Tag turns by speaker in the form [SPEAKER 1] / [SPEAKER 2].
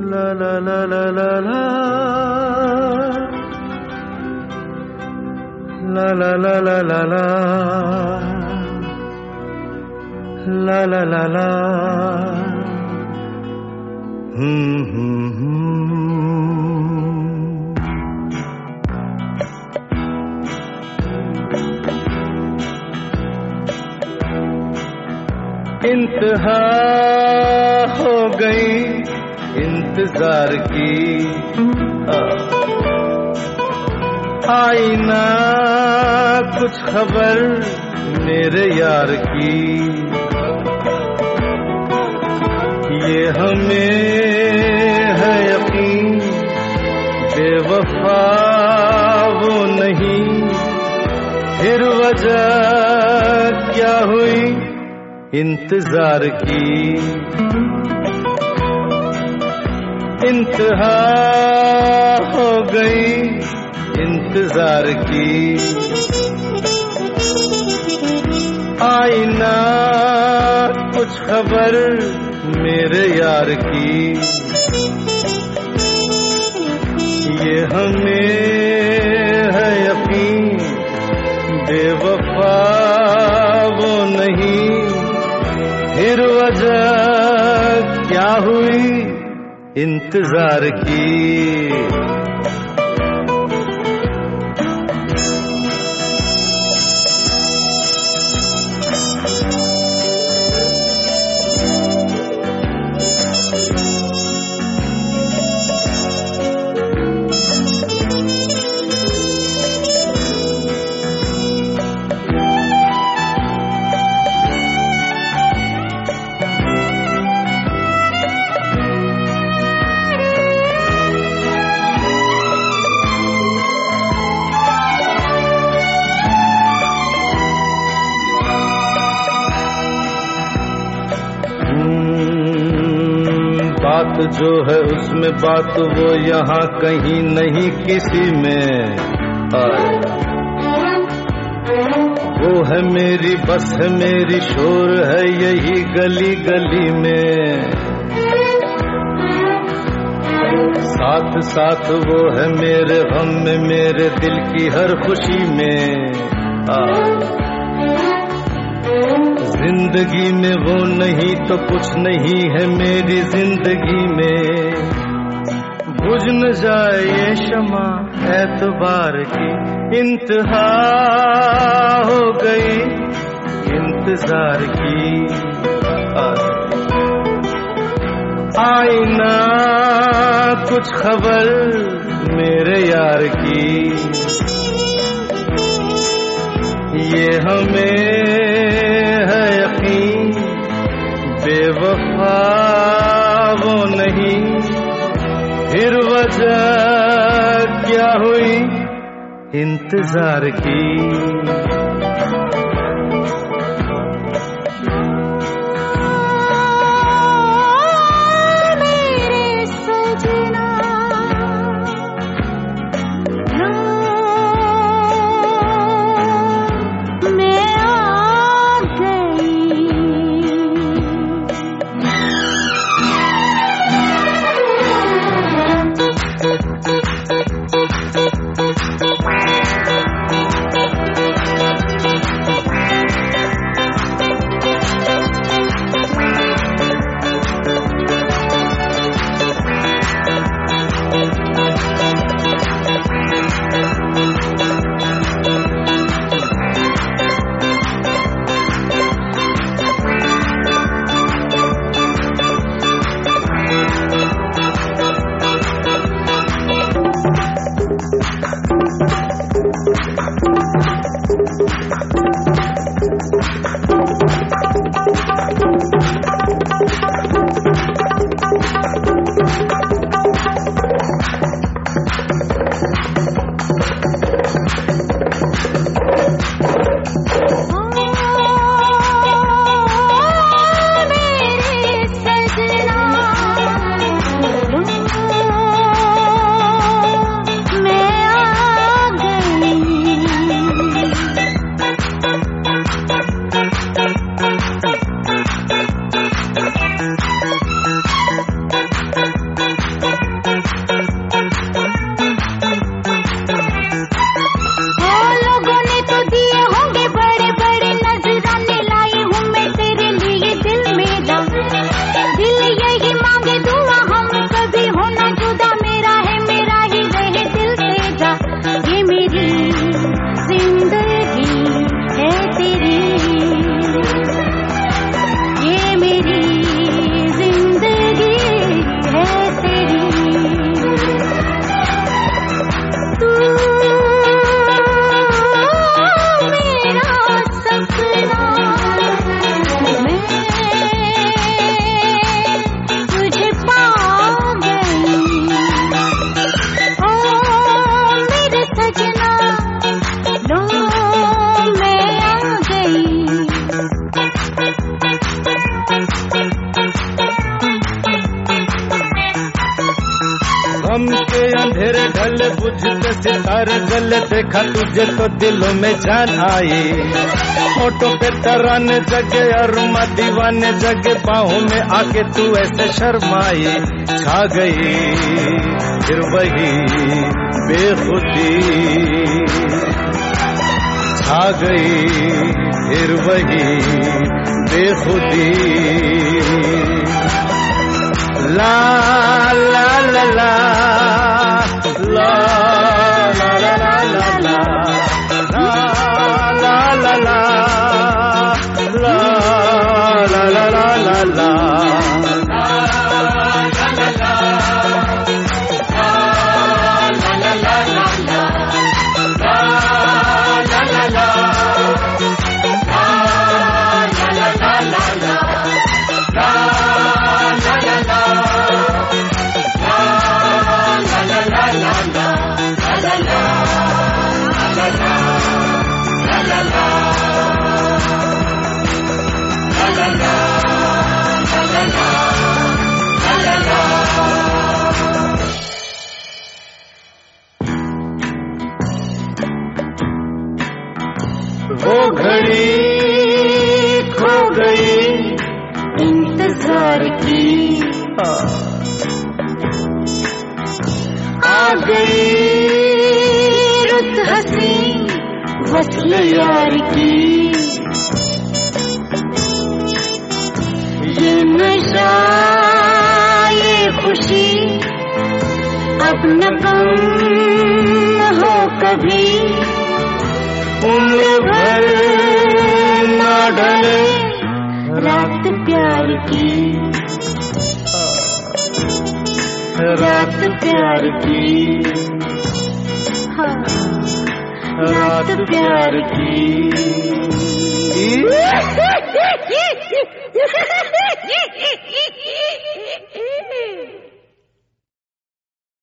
[SPEAKER 1] La la la la la la. La la la la la la. La la la la. इंतहा हो गई इंतजार की, आई ना कुछ खबर मेरे यार की। ये हमें है यकीन बेवफा वो नहीं, फिर वजह क्या हुई इंतजार की। इंतहा हो गई इंतजार की, आई ना कुछ खबर मेरे यार की। ये हमें है यकीन बेवफा वो नहीं, फिर वजह क्या हुई इंतजार की। बात जो है उसमें बात वो यहाँ कहीं नहीं किसी में। वो है मेरी बस है मेरी शोर है यही गली गली में। साथ साथ वो है मेरे गम में मेरे दिल की हर खुशी में। जिंदगी में वो नहीं तो कुछ नहीं है मेरी जिंदगी में। बुझ न जाए ये शमा एतबार की, इंतहा हो गई इंतजार की। आई ना कुछ खबर मेरे यार की। ये हमें है यकीन बेवफा वो नहीं, फिर वजह क्या हुई इंतजार की। गम के अंधेरे ढल बुझते सितारे जल, देखा तुझे तो दिलों में जान आई। होठों पे तराने जगे और दीवाने जगे, बाहों में आके तू ऐसे शर्माई। छा गई फिर वही बेखुदी, छा गई फिर वही बेखुदी। ला ला ला ला ला ला ला ला ला ला ला ला ला ला ला ला। वो घड़ी खो गई इंतजार की, आ गई रुत हंसी वस्ल यार की। ये नशा ये खुशी अब न कम हो कभी, उम्र भर ना ढले रात प्यार की, रात प्यार की, हाँ रात प्यार की।